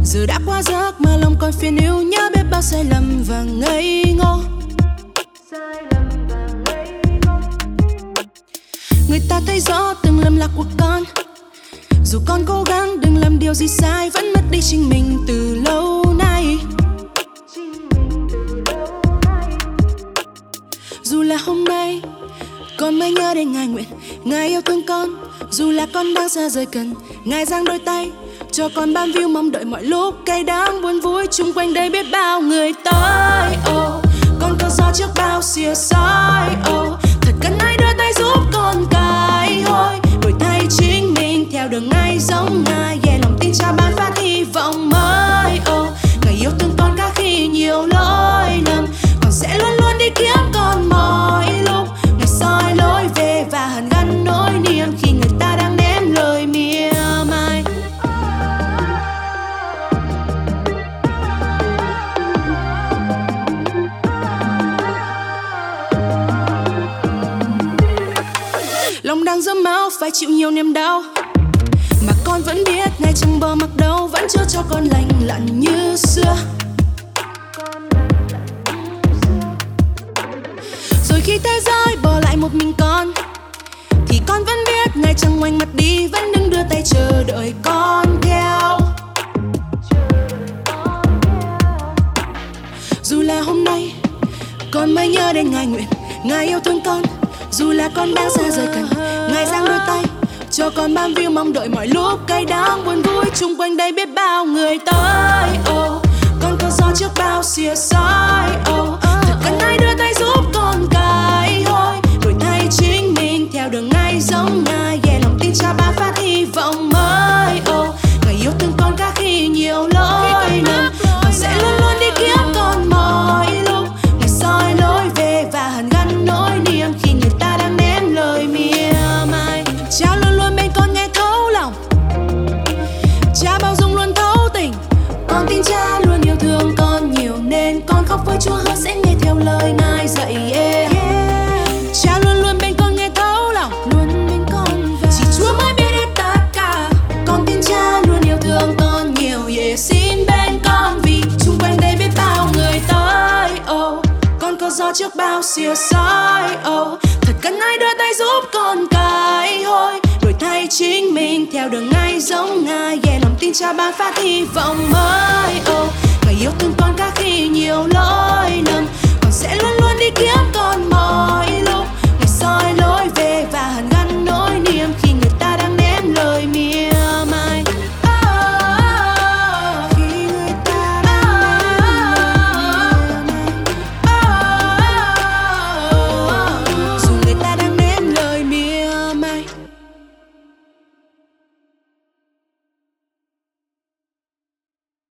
Giờ đã qua giấc mà lòng còn phiền yêu, nhớ biết bao sai lầm và ngây ngô. Người ta thấy rõ từng lầm lạc của con, dù con cố gắng đừng làm điều gì sai, vẫn mất đi chính mình từ lâu nay. Dù là hôm nay con mới nhớ đến Ngài nguyện Ngài yêu thương con, dù là con đang xa rời cần Ngài giang đôi tay cho con ban view, mong đợi mọi lúc cay đắng buồn vui chung quanh đây biết bao người tới. Con có gió trước bao xìa sói, thật cần ai đưa tay giúp con cài hôi, đổi thay chính mình theo đường Ngài giống Ngài. Lòng tin Cha ban phát hy vọng mới. Ngài yêu thương con cả khi nhiều lỗi lầm, con sẽ luôn luôn đi kiếm con mọi lúc. Ngài soi lối về và hàn gắn nỗi niềm khi người ta đang ném lời mỉa mai. Lòng đang dẫm máu phải chịu nhiều niềm đau, mà con vẫn biết Ngài chẳng bỏ mặc đâu, vẫn chưa cho con lành lặn như xưa. Rồi khi thế giới bỏ lại một mình con, thì con vẫn biết Ngài chẳng ngoảnh mặt đi, vẫn đứng đưa tay chờ đợi con theo. Dù là hôm nay con mới nhớ đến Ngài nguyện Ngài yêu thương con, dù là con đang xa rời cần Ngài giang đôi tay cho con ban view, mong đợi mọi lúc cay đắng buồn vui chung quanh đây biết bao người tới. Con có gió trước bao xìa sói, thật cần ai đưa tay giúp con cài hôi, đổi thay chính mình theo đường Ngài giống Ngài. Lòng tin Cha ban phát hy vọng mới. Ngài yêu thương con cả khi nhiều lỗi lầm, con sẽ luôn luôn đi kiếm con mọi lúc. Ngài soi lối về và hàn gắn nỗi niềm khi người ta đang ném lời mỉa mai. Cha luôn luôn bên con nghe thấu lòng, Cha bao dung luôn thấu tình. Con tin Cha luôn yêu thương con nhiều, nên con khóc với Chúa hứa sẽ nghe theo lời Ngài dạy. Cha luôn luôn bên con nghe thấu lòng, luôn bên con và chỉ Chúa mới biết hết tất cả. Con tin Cha luôn yêu thương con nhiều, xin bên con vì chung quanh đây biết bao người tới. Con có gió trước bao xìa sói, thật cần ai đưa tay giúp con cài hôi, đổi thay chính mình theo đường Ngài giống Ngài. Lòng tin Cha ban phát hy vọng mới. Ngài yêu thương con cả khi nhiều lỗi lầm,